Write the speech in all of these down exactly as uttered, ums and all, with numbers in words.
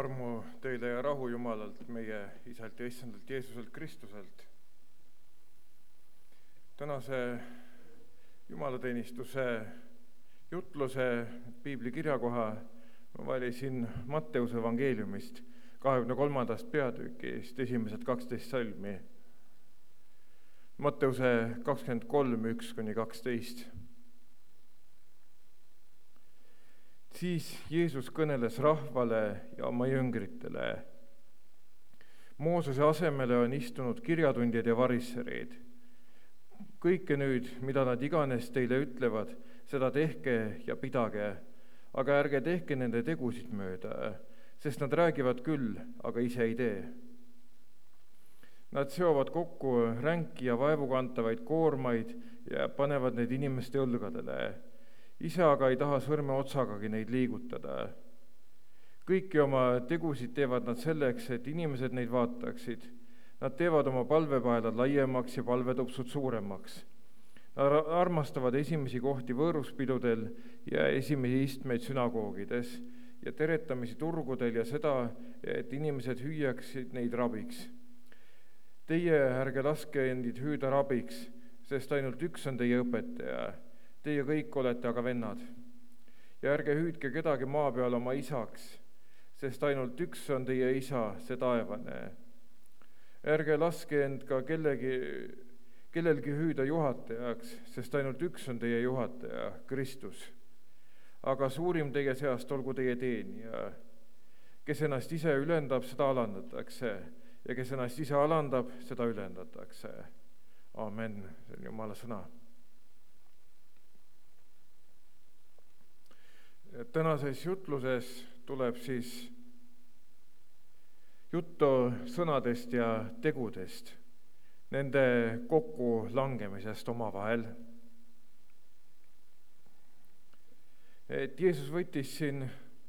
armu teile ja rahu Jumalalt, meie Isalt ja Issandalt Jeesuselt Kristuselt. Tänase jumalateenistuse jutluse piibli kirjakoha ma valisin Matteuse evangeeliumist kahekümne kolmandast peatükist esimesed kaksteist salmi. Matteuse kakskümmend kolm, üks kuni kaksteist. Siis Jeesus kõneles rahvale ja oma jüngritele. Moosese asemele on istunud kirjatundjad ja varisserid. Kõike nüüd, mida nad iganes teile ütlevad, seda tehke ja pidage, aga ärge tehke nende tegusid mööda, sest nad räägivad küll, aga ise ei tee. Nad seovad kokku ränki ja vaevukantavaid koormaid ja panevad neid inimeste õlgadele. Ise aga ei taha sõrme otsagagi neid liigutada. Kõiki oma tegusid teevad nad selleks, et inimesed neid vaataksid. Nad teevad oma palvepaelad laiemaks ja palvetupsud suuremaks. Nad armastavad esimesi kohti võõruspidudel ja esimesi istmeid sünagoogides ja teretamisi turgudel ja seda, et inimesed hüüaksid neid rabiks. Teie ärge laske endid hüüda rabiks, sest ainult üks on teie õpetaja. Teie kõik olete aga vennad. Ja ärge hüüdke kedagi maa peal oma isaks, sest ainult üks on teie isa, see taevane. Ärge laske end ka kellegi, kellelgi hüüda juhatajaks, sest ainult üks on teie juhataja, Kristus. Aga suurim teie seast olgu teie teenija. Kes ennast ise ülendab, seda alandatakse, ja kes ennast ise alandab, seda ülendatakse. Amen, see on Jumala sõna. Tänases jutluses tuleb siis juttu sõnadest ja tegudest, nende kokku langemisest omavahel. Et Jeesus võttis siin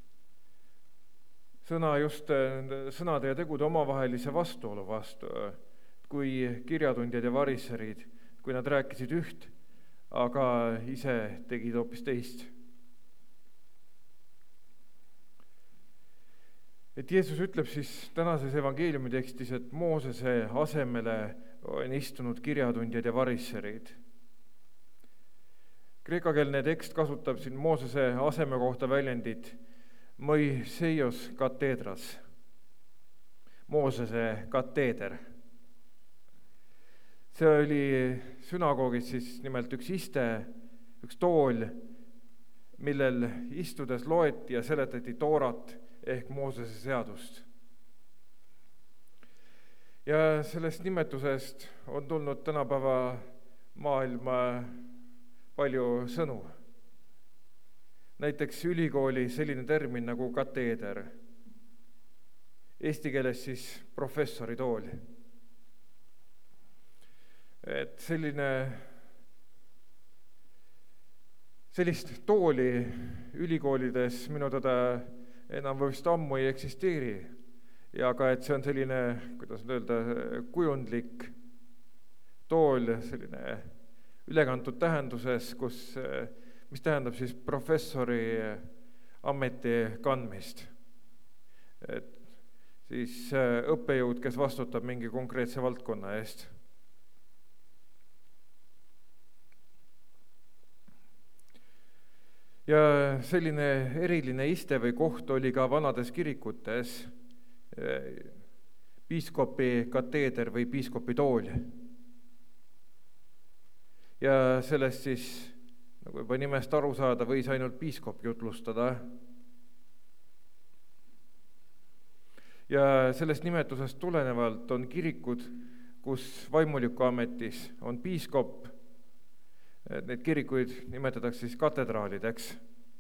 sõna just sõnade ja tegude omavahelise vastuolu vastu, kui kirjatundjad ja varisserid, kui nad rääkisid üht, aga ise tegid hoopis teist. Et Jeesus ütleb siis tänases evangeeliumi tekstis, et Moosese asemele on istunud kirjatundjad ja varisserid. Kreekakeelne tekst kasutab siin Moosese aseme kohta väljendit Moiseios kateedras, Moosese kateeder. See oli sünagoogis siis nimelt üks iste, üks tool, millel istudes loeti ja seletati toorat ehk Moosese seadust. Ja sellest nimetusest on tulnud tänapäeva maailma palju sõnu. Näiteks ülikooli selline termin nagu kateeder. Eesti keeles siis professori tool. Et selline, sellist tooli ülikoolides minu teda enam vist ammu ei eksisteeri, ja ka et see on selline, kuidas öelda, kujundlik tool, selline ülekantud tähenduses, kus, mis tähendab siis professori ameti kandmist. Et siis õppejõud, kes vastutab mingi konkreetse valdkonna eest. Ja selline eriline iste või koht oli ka vanades kirikutes, piiskopi kateeder või piiskopi tool. Ja sellest siis, nagu juba nimest aru saada, võis ainult piiskop jutlustada. Ja sellest nimetusest tulenevalt on kirikud, kus vaimuliku ametis on piiskop. Need kirikuid nimetatakse siis katedraalideks.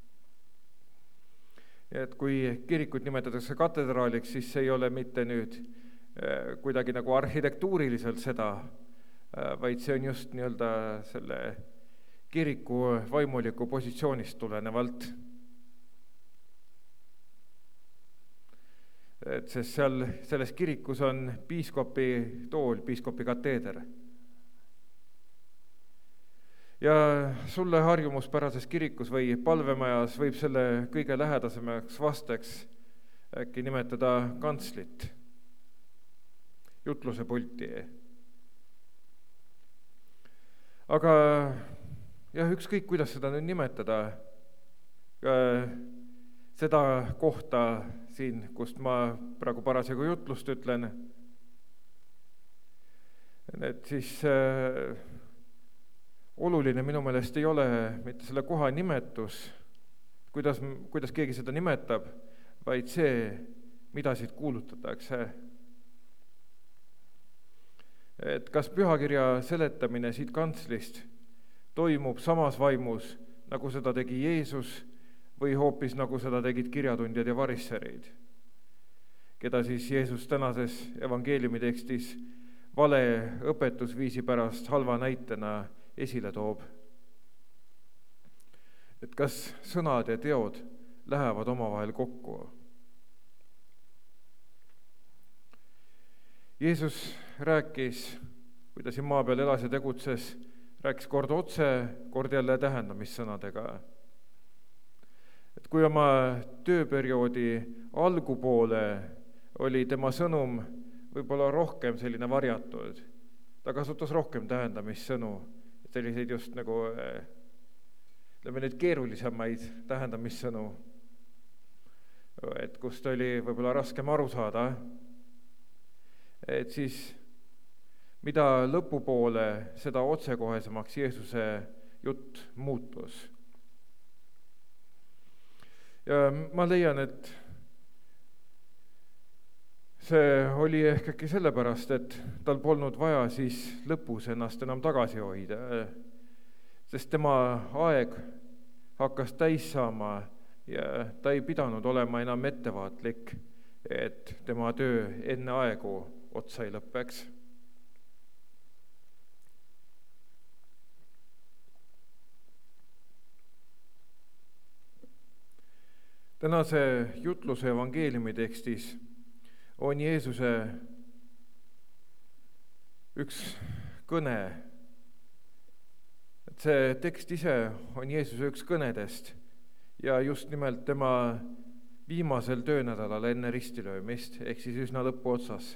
Et kui kirikuid nimetatakse katedraaliks, siis see ei ole mitte nüüd kuidagi nagu arhitektuuriliselt seda, vaid see on just nii-öelda selle kiriku vaimuliku positsioonist tulenevalt. Et sest seal, selles kirikus on piiskopi tool, piiskopi kateeder. Ja sulle harjumuspärases kirikus või palvemajas võib selle kõige lähedasemaks vasteks äkki nimetada kantslit, jutluse pulti. Aga jah, ükskõik, kuidas seda nüüd nimetada, seda kohta siin, kust ma praegu parasjagu jutlust ütlen, et siis äh, oluline minu meelest ei ole mitte selle koha nimetus, kuidas, kuidas keegi seda nimetab, vaid see, mida siit kuulutatakse. Et kas pühakirja seletamine siit kantslist toimub samas vaimus, nagu seda tegi Jeesus, või hoopis nagu seda tegid kirjatundjad ja varisserid, keda siis Jeesus tänases evangeeliumi tekstis vale õpetusviisi pärast halva näitena esile toob. Et kas sõnad ja teod lähevad omavahel kokku? Jeesus rääkis, kui ta siin maa peal elas ja tegutses, rääkis kord otse, kord jälle tähendamissõnadega. Et kui oma tööperioodi algupoole oli tema sõnum võib-olla rohkem selline varjatud, ta kasutas rohkem tähendamissõnu, selliseid just nagu, ütleme nüüd keerulisemaid tähendamissõnu, et kust oli võib-olla raskem aru saada, et siis mida lõpupoole, seda otsekohesemaks Jeesuse jutt muutus. Ja ma leian, et see oli ehk äkki sellepärast, et tal polnud vaja siis lõpus ennast enam tagasi hoida, sest tema aeg hakkas täis saama ja ta ei pidanud olema enam ettevaatlik, et tema töö enne aegu otsa ei lõppeks. Tänase jutluse evangeeliumi tekstis on Jeesuse üks kõne. Et see tekst ise on Jeesuse üks kõnedest ja just nimelt tema viimasel töönädalal enne ristilöömist, ehk siis üsna lõpu otsas.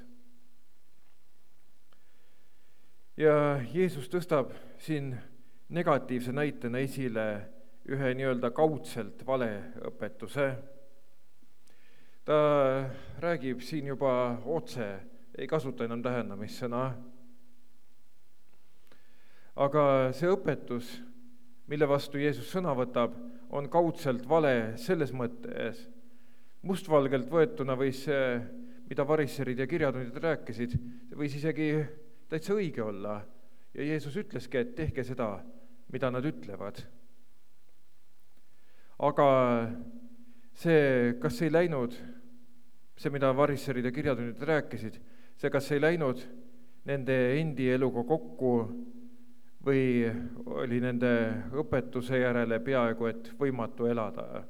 Ja Jeesus tõstab siin negatiivse näitena esile ühe nii-öelda kaudselt vale õpetuse. Ta räägib siin juba otse, ei kasuta enam tähendamissõna. Aga see õpetus, mille vastu Jeesus sõna võtab, on kaudselt vale selles mõttes. Mustvalgelt võetuna võis see, mida varisserid ja kirjatundjad rääkisid, võis isegi täitsa õige olla. Ja Jeesus ütleski, et tehke seda, mida nad ütlevad. Aga see, kas ei läinud, see, mida varisserid ja kirjatundjad rääkisid, see, kas ei läinud nende endi eluga kokku või oli nende õpetuse järele peaaegu et võimatu elada.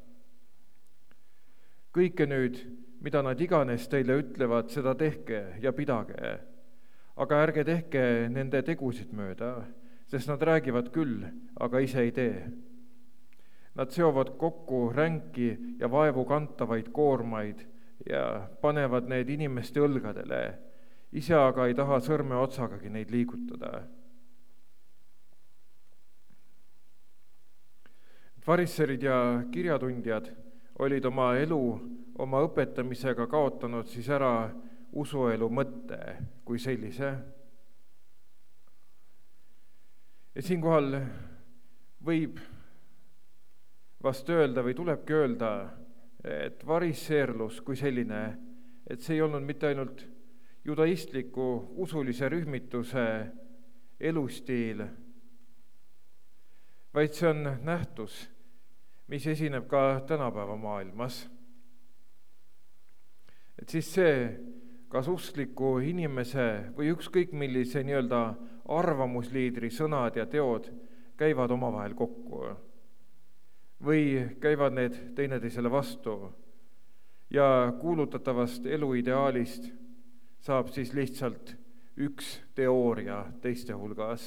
Kõike nüüd, mida nad iganes teile ütlevad, seda tehke ja pidage, aga ärge tehke nende tegusid mööda, sest nad räägivad küll, aga ise ei tee. Nad seovad kokku ränki ja vaevu kantavaid koormaid ja panevad need inimeste õlgadele, ise aga ei taha sõrme otsagagi neid liigutada. Varisserid ja kirjatundjad olid oma elu, oma õpetamisega kaotanud siis ära usuelu mõtte kui sellise. Ja siinkohal võib vast öelda või tulebki öelda, et varisseerlus kui selline, et see ei olnud mitte ainult judaistliku usulise rühmituse elustiil, vaid see on nähtus, mis esineb ka tänapäeva maailmas. Et siis see, kas uskliku inimese või ükskõik millise nii-öelda arvamusliidri sõnad ja teod käivad omavahel kokku või käivad need teineteisele vastu ja kuulutatavast eluideaalist saab siis lihtsalt üks teooria teiste hulgas.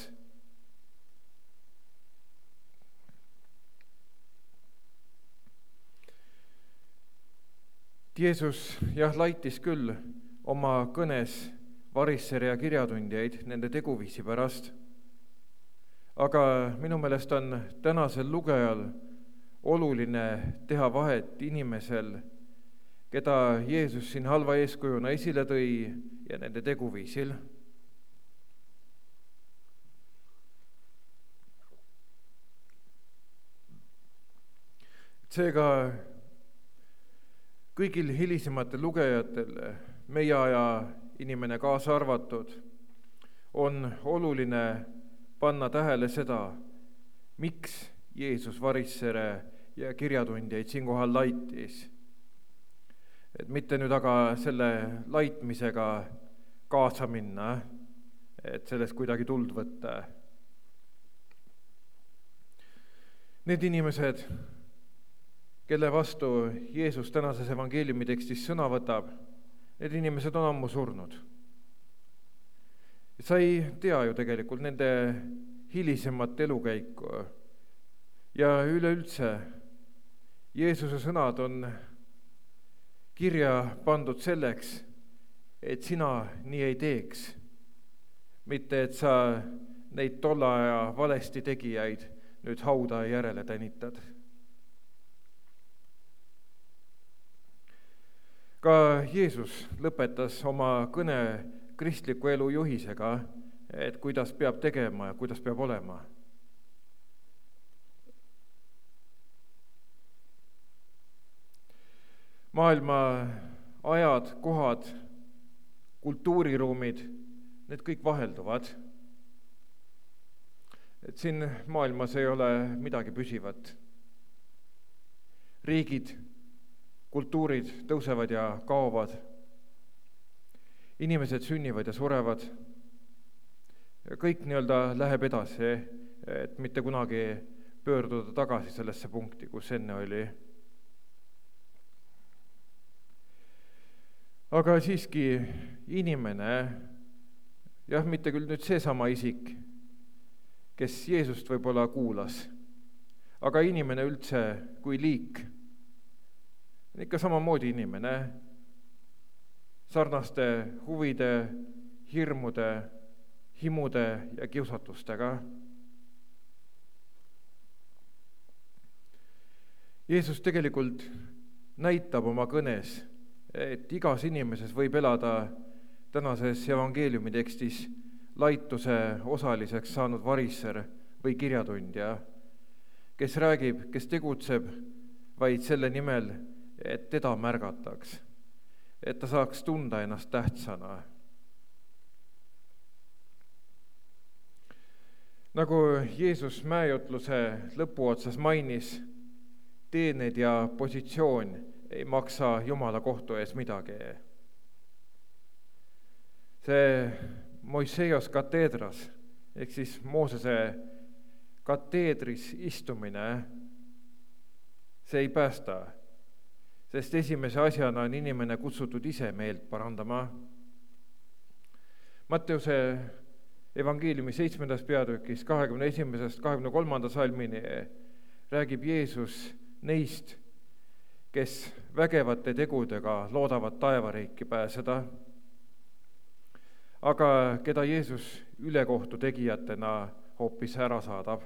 Jeesus jah, laitis küll oma kõnes varissere ja kirjatundjaid nende teguviisi pärast, aga minu meelest on tänasel lugejal oluline teha vahet inimesel, keda Jeesus siin halva eeskujuna esile tõi, ja nende teguviisil. Seega kõigil hilisematel lugejatel, meie aja inimene kaasa arvatud, on oluline panna tähele seda, miks Jeesus varissere ja kirjatundjaid siinkohal laitis. Et mitte nüüd aga selle laitmisega kaasa minna, et sellest kuidagi tuld võtta. Need inimesed, kelle vastu Jeesus tänases evangeeliumi tekstis sõna võtab, need inimesed on ammu surnud. Sa ei tea ju tegelikult nende hilisemat elukäiku ja üleüldse Jeesuse sõnad on kirja pandud selleks, et sina nii ei teeks, mitte et sa neid tolle aja valesti tegijaid nüüd hauda järele tänitad. Ka Jeesus lõpetas oma kõne kristliku elu juhisega, et kuidas peab tegema ja kuidas peab olema. Maailma ajad, kohad, kultuuriruumid, need kõik vahelduvad. Et siin maailmas ei ole midagi püsivat. Riigid, kultuurid tõusevad ja kaovad. Inimesed sünnivad ja surevad. Kõik nii-öelda läheb edasi, et mitte kunagi pöörduda tagasi sellesse punkti, kus enne oli. Aga siiski inimene, jah, mitte küll nüüd seesama isik, kes Jeesust võib-olla kuulas, aga inimene üldse kui liik, ikka samamoodi inimene, sarnaste huvide, hirmude, himude ja kiusatustega. Jeesus tegelikult näitab oma kõnes, et igas inimeses võib elada tänases evangeeliumi tekstis laituse osaliseks saanud varisser või kirjatundja, kes räägib, kes tegutseb vaid selle nimel, et teda märgataks, et ta saaks tunda ennast tähtsana. Nagu Jeesus mäejutluse lõpuotsas mainis, teened ja positsioon ei maksa Jumala kohtu ees midagi. See Moiseios kateedras, ehk siis Moosese kateedris istumine, see ei päästa, sest esimese asjana on inimene kutsutud ise meelt parandama. Matteuse evangeeliumi seitsmendas peatükis kahekümne esimesest kahekümne kolmanda salmini räägib Jeesus neist, kes vägevate tegudega loodavad taevariiki pääseda, aga keda Jeesus ülekohtu tegijatena hoopis ära saadab.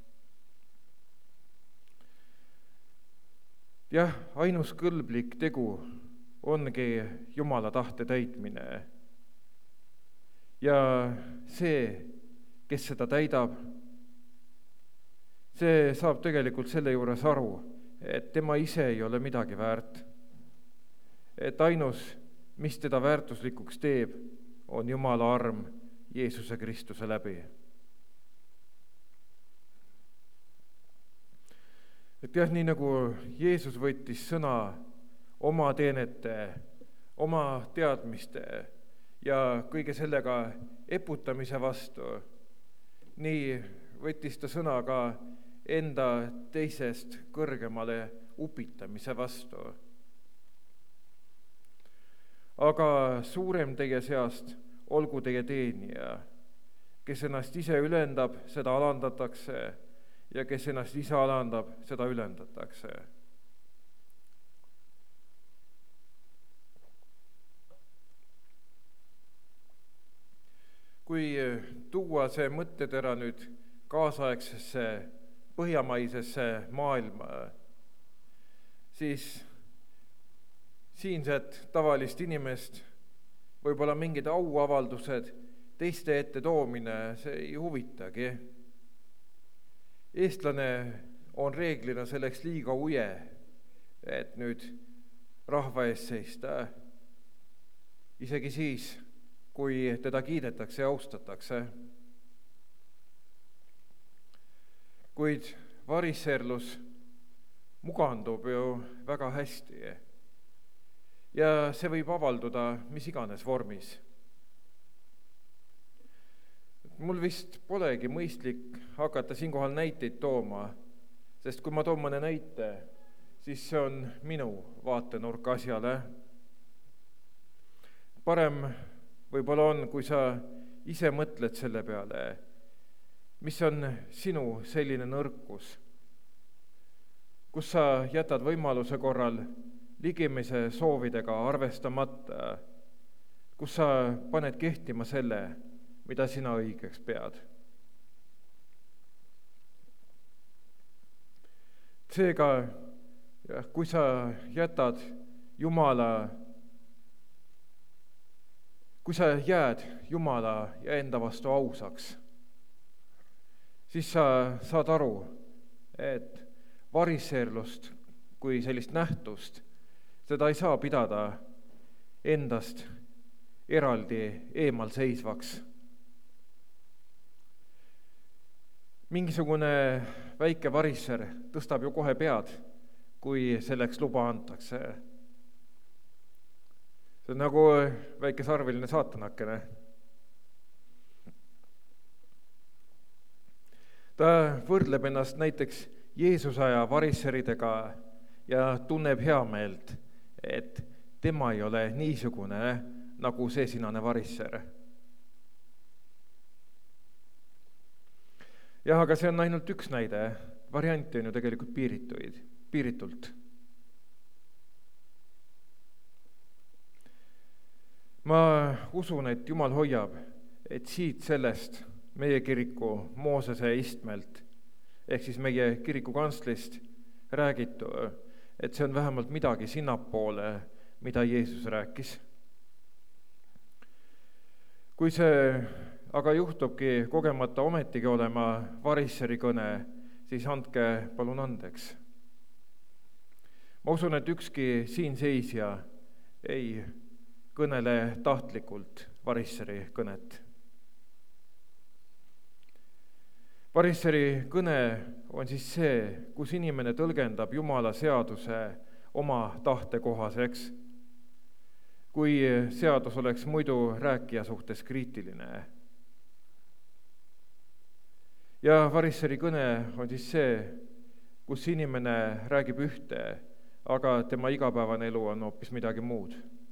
Jah, ainus kõlblik tegu ongi Jumala tahte täitmine. Ja see, kes seda täidab, see saab tegelikult selle juures aru, et tema ise ei ole midagi väärt. Et ainus, mis teda väärtuslikuks teeb, on Jumala arm Jeesuse Kristuse läbi. Et jah, nii nagu Jeesus võttis sõna oma teenete, oma teadmiste ja kõige sellega eputamise vastu, nii võttis ta sõna ka enda teisest kõrgemale upitamise vastu. Aga suurem teie seast olgu teie teenija, kes ennast ise ülendab, seda alandatakse, ja kes ennast ise alandab, seda ülendatakse. kui tuua see mõttetera nüüd kaasaegsesse põhjamaisesse maailma, siis siinset tavalist inimest võib-olla mingid auavaldused, teiste ette toomine, see ei huvitagi. Eestlane on reeglina selleks liiga uje, et nüüd rahva ees seista, isegi siis, kui teda kiidetakse ja austatakse. Kuid variserlus mugandub ju väga hästi ja see võib avalduda mis iganes vormis. Mul vist polegi mõistlik hakata siinkohal näiteid tooma, sest kui ma toon mõne näite, siis see on minu vaatenurk asjale. Parem võib-olla on, kui sa ise mõtled selle peale, mis on sinu selline nõrkus, kus sa jätad võimaluse korral ligimise soovidega arvestamata, kus sa paned kehtima selle, mida sina õigeks pead. Seega, kui sa jätad Jumala, kui sa jääd Jumala ja enda vastu ausaks, siis sa saad aru, et variserlust kui sellist nähtust, seda ei saa pidada endast eraldi eemal seisvaks. Mingisugune väike variser tõstab ju kohe pead, kui selleks luba antakse. See on nagu väike sarviline saatanakene. Ta võrdleb ennast näiteks Jeesuse aja variseridega ja tunneb heameelt, et tema ei ole niisugune nagu see sinane varisser. Jah, aga see on ainult üks näide, varianti on ju tegelikult piirituid, piiritult. Ma usun, et Jumal hoiab, et siit sellest meie kiriku Moosese istmelt, ehk siis meie kiriku kantslist räägitu, et see on vähemalt midagi sinnapoole, mida Jeesus rääkis. Kui see aga juhtubki kogemata ometigi olema varisseri kõne, siis andke palun andeks. Ma usun, et ükski siin seisja ei kõnele tahtlikult varisseri kõnet. Varisseri kõne on siis see, kus inimene tõlgendab Jumala seaduse oma tahte kohaseks, kui seadus oleks muidu rääkija suhtes kriitiline. Ja varisseri kõne on siis see, kus inimene räägib ühte, aga tema igapäevane elu on hoopis midagi muud.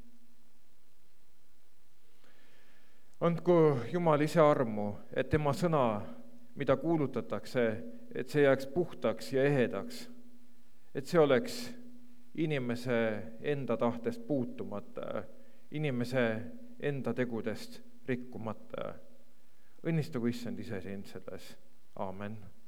Andku Jumal ise armu, et tema sõna, mida kuulutatakse, et see jääks puhtaks ja ehedaks, et see oleks inimese enda tahtest puutumata, inimese enda tegudest rikkumata. Õnnistagu issand ise sind selles. Aamen.